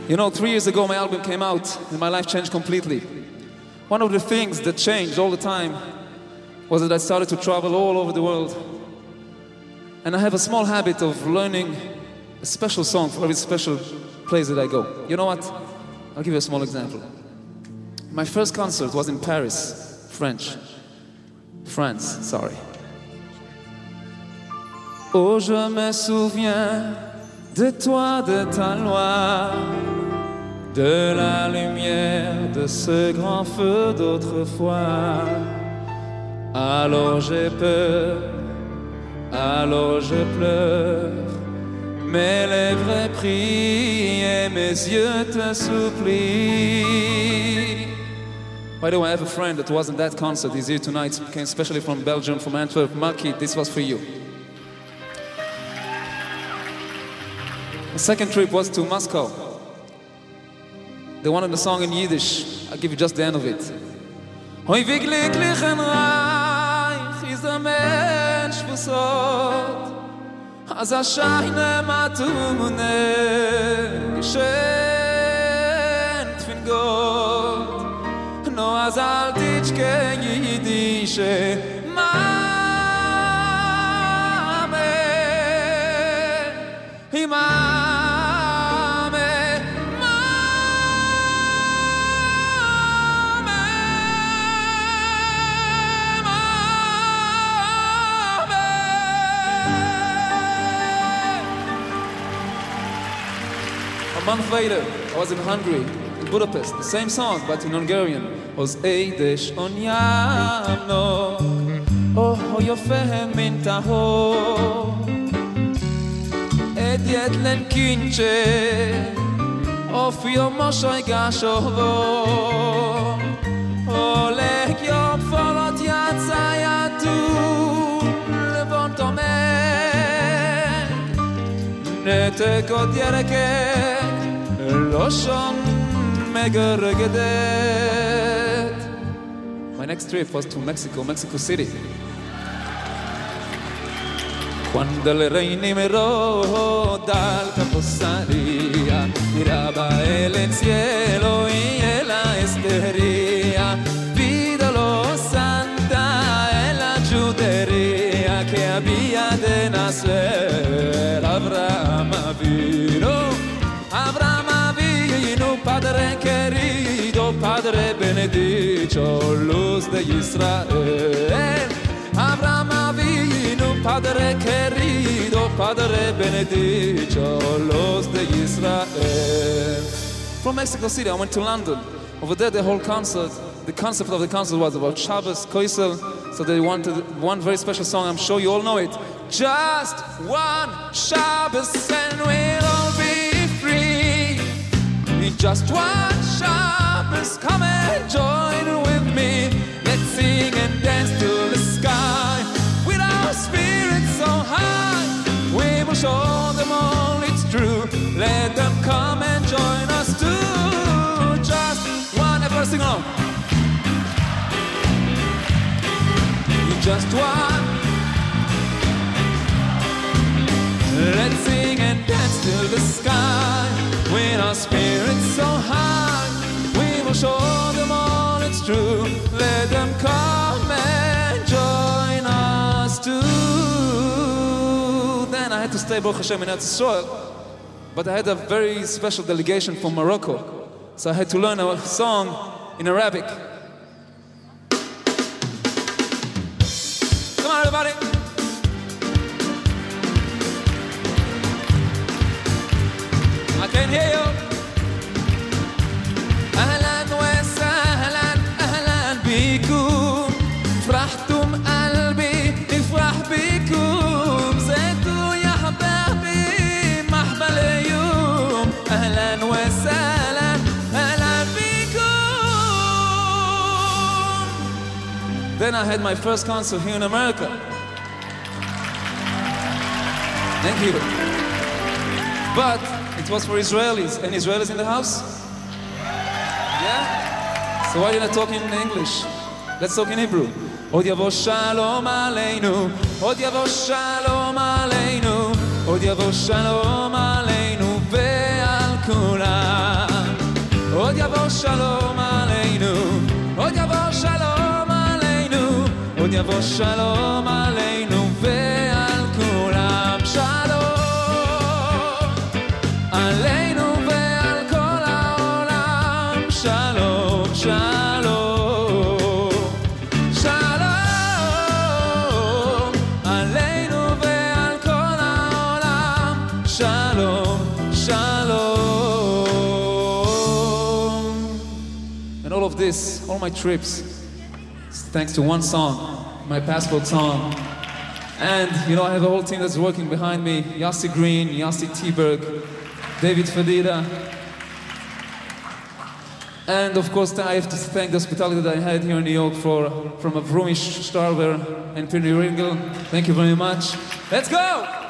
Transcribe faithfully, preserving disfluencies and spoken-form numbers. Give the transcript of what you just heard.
You know, three years ago my album came out and my life changed completely. One of the things that changed all the time was that I started to travel all over the world. And I have a small habit of learning a special song for every special place that I go. You know what? I'll give you a small example. My first concert was in Paris, French. France, sorry. Oh, je me souviens de toi, de ta loi, de la lumière de ce grand feu d'autrefois. Alors j'ai peur, alors je pleure, mes lèvres prient et mes yeux te supplient. By the way, I have a friend that was in that concert. He's here tonight, came especially from Belgium, from Antwerp. Maki, this was for you. The second trip was to Moscow. They wanted the song in Yiddish. I'll give you just the end of it. Hoi wie glücklich und reich ist der Mensch besorgt, als er scheine Matune geschenkt von Gott. No as altitschke Yiddische Mame, Imame, Mame, Mame. A month later, I was in Hungary, in Budapest, the same song, but in Hungarian. Oz eidesh on yamno, oh yofeh min taho, et yet len kinche, of yom moshoy gashovo, olek yom folot yatzayatu, levon tomek, netekot yerekek, loshon megergedet. My next trip was to Mexico, Mexico City. Cuando el rey Nimrod al campo salía, miraba él el cielo y él la estería. Vidolo santa en la judería que había de nacer. Abraham vino, Abraham vino, Padre querido, Padre benedicto, luz de Israel. Abraham vino, Padre querido, Padre benedicto, luz de Israel. From Mexico City, I went to London. Over there, the whole concert, the concept of the concert was about Shabbos, Koisel. So they wanted one very special song. I'm sure you all know it. Just one Shabbos and we'll all be free. Just one Shabbos, come and join with me. Let's sing and dance to the sky. With our spirits so high, we will show them all it's true. Let them come and join us too. Just one, everybody sing along. Just one. Let's sing and dance to the sky. With our spirits so high, we will show them all it's true. Let them come and join us too. Then I had to stay, Baruch Hashem, in Eretz Yisrael, but I had a very special delegation from Morocco, so I had to learn a song in Arabic. Come on, everybody. I can hear you. أهلاً وسهلاً أهلاً بكم فرحتم قلبي افرح بكم زيتوا يا حبايبي مرحبا اليوم أهلاً وسهلاً أهلاً بكم. Then I had my first concert here in America. Thank you. But it was for Israelis. Any Israelis in the house? Yeah? So why didn't I talk in English? Let's talk in Hebrew. Od yavo shalom aleinu, od yavo shalom aleinu, od yavo shalom aleinu ve'al kulam. יבוא שלום עלינו, עוד יבוא שלום עלינו, עוד יבוא שלום עלינו ועל כולם שלום, עלינו ועל כל העולם שלום, שלום, שלום, עלינו ועל כל העולם שלום, שלום. And all of this, all my trips, thanks to one song, my passport song. And, you know, I have a whole team that's working behind me. Yossi Green, Yossi T-Berg, David Fadida. And, of course, I have to thank the hospitality that I had here in New York for, from Avrumi Starver and Penny Ringel. Thank you very much. Let's go!